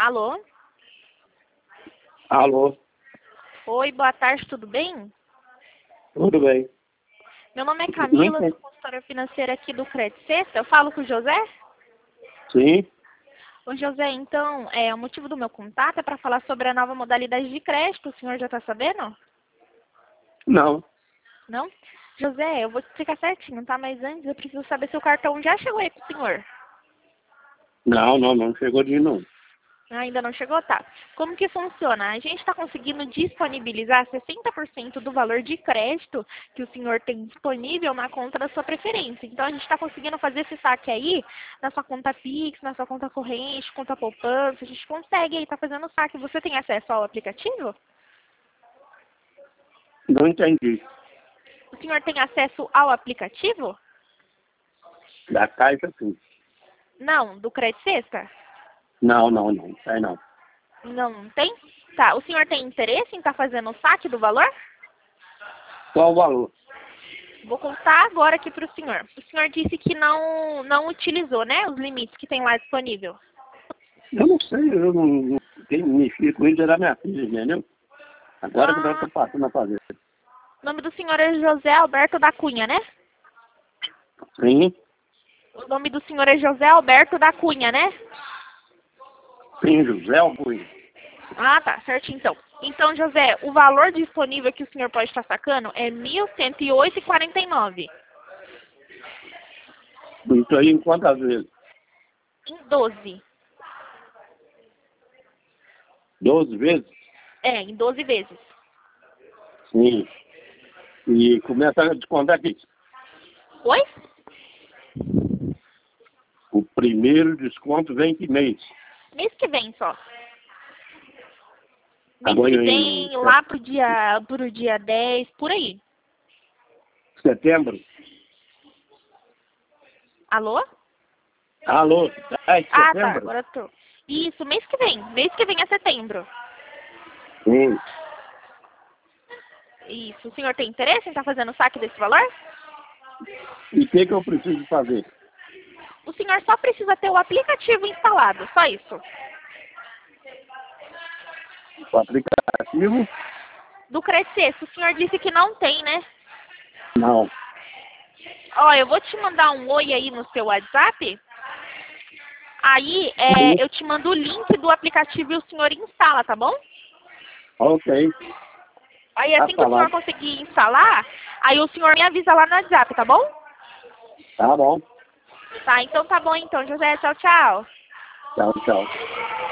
Alô? Alô, Oi, boa tarde, tudo bem? tudo bem? Meu nome é Não Camila, entendi. sou consultora financeira aqui do Credit Sexta. Eu falo com o José? Sim, Ô José, então, o motivo do meu contato é para falar sobre a nova modalidade de crédito. O senhor já está sabendo? não. Não? José, eu vou te explicar certinho, tá? Mas antes eu preciso saber se o cartão já chegou aí pro senhor. Não chegou de não. Ainda não chegou? Tá. Como que funciona? A gente está conseguindo disponibilizar 60% do valor de crédito que o senhor tem disponível na conta da sua preferência. Então, a gente está conseguindo fazer esse saque aí na sua conta Pix, na sua conta corrente, conta poupança. A gente consegue aí, tá fazendo o saque. Você tem acesso ao aplicativo? Não entendi. O senhor tem acesso ao aplicativo? Da Caixa, sim. Não, do Credit Sexta? Não. Sai não. Não tem? Tá. O senhor tem interesse em estar fazendo o saque do valor? Qual o valor? Vou contar agora aqui para o senhor. O senhor disse que não utilizou, né, os limites que tem lá disponível. Eu não sei, eu não tenho mexido com isso, era minha filha, entendeu? Agora que eu Ah, estou passando a fazer. o nome do senhor é José Alberto da Cunha, né? Sim, O nome do senhor é José Alberto da Cunha, né? sim, José Augusto. Ah, tá, certo então. Então, José, o valor disponível que o senhor pode estar sacando é R$ 1.108,49. Isso aí em quantas vezes? Em 12. 12 vezes? Em 12 vezes. Sim. E começa a descontar aqui. Oi? O primeiro desconto vem que mês? Mês que vem só. Mês Agora que em vem, lá pro dia 10, por aí. setembro? Alô? Alô, 10 de Ah, tá, setembro? agora eu tô. Isso, mês que vem. Mês que vem é setembro. Sim. Isso. O senhor tem interesse em estar fazendo o saque desse valor? E o que eu preciso fazer? O senhor só precisa ter o aplicativo instalado, só isso. O aplicativo? Do Crescer, o senhor disse que não tem, né? Não. Ó, eu vou te mandar um oi aí no seu WhatsApp. Aí, Sim. eu te mando o link do aplicativo e o senhor instala, tá bom? Ok. Aí, Tá assim que o senhor falando. conseguir instalar, aí o senhor me avisa lá no WhatsApp, tá bom? Tá bom. Tá, então tá bom então, José. Tchau, tchau. Tchau.